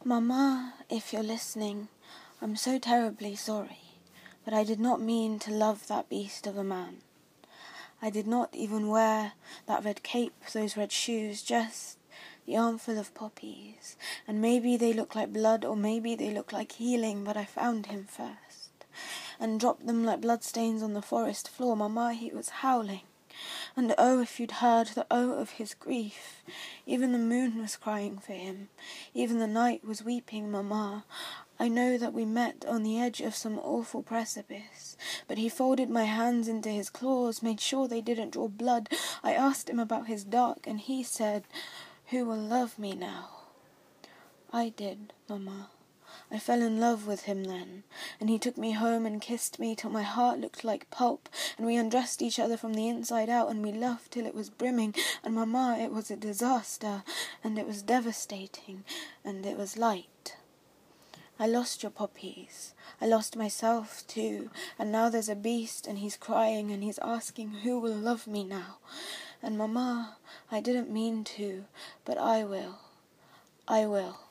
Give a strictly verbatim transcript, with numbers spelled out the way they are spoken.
Mama, if you're listening, I'm so terribly sorry, but I did not mean to love that beast of a man. I did not even wear that red cape, those red shoes, just the armful of poppies, and maybe they look like blood or maybe they look like healing, but I found him first, and dropped them like bloodstains on the forest floor. Mama, he was howling. And oh, if you'd heard the oh of his grief. Even the moon was crying for him. Even the night was weeping, Mama. I know that we met on the edge of some awful precipice, but he folded my hands into his claws, made sure they didn't draw blood. I asked him about his dark, and he said, "Who will love me now?" I did, Mama. I fell in love with him then, and he took me home and kissed me till my heart looked like pulp, and we undressed each other from the inside out, and we laughed till it was brimming, and Mama, it was a disaster, and it was devastating, and it was light. I lost your poppies. I lost myself too, and now there's a beast, and he's crying, and he's asking who will love me now. And Mama, I didn't mean to, but I will. I will.